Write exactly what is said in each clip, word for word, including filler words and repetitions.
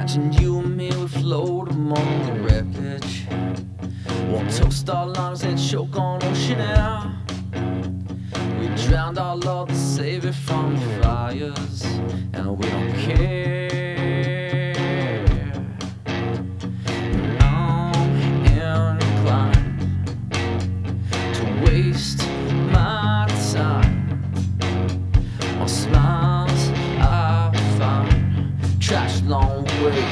Imagine you and me would float among the wreckage. Won't toast our lungs and choke on ocean air. We drowned our love to save it from the fires, and we don't care. I'm inclined to waste my time on smiles I find trashed long way.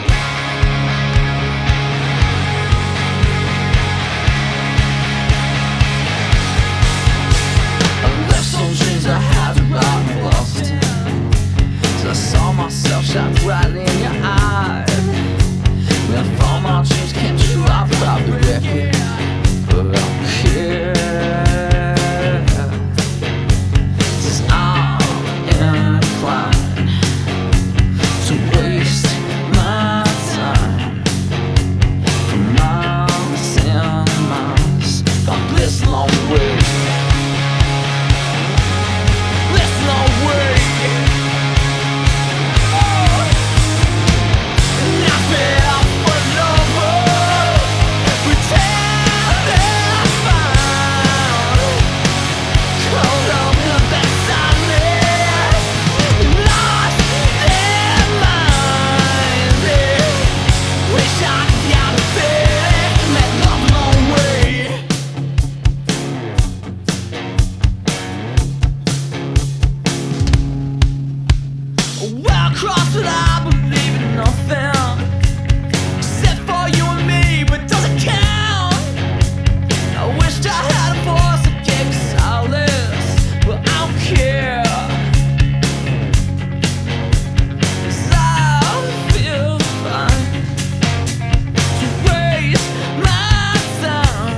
Dreams I had about Boston, so I saw myself shine brightly in your eyes. When if all my dreams came true, I'd probably wreck it, but I don't care, 'cause I'm inclined to waste my time for miles and miles on this long way. Cross but I believe in nothing except for you and me, but does it count? I wished I had a voice that gave me solace, but I don't care, 'cause I feel fine to waste my time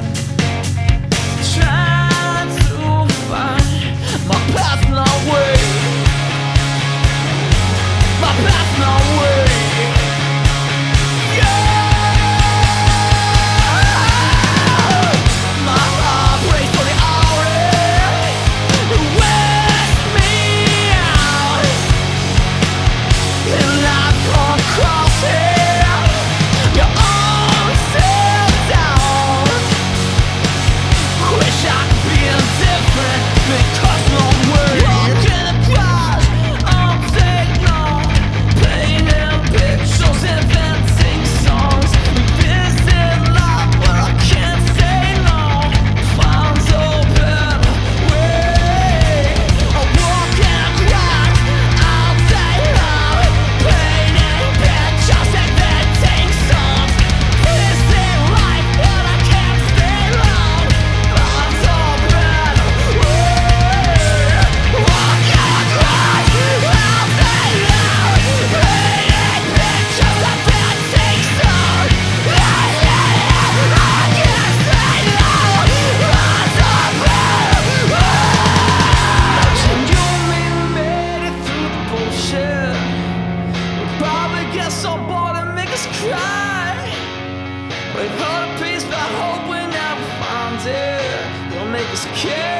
trying to find my path my way. My path, no way. So bored and make us cry. We've heard a piece, but I hope we never find it. It'll make us care.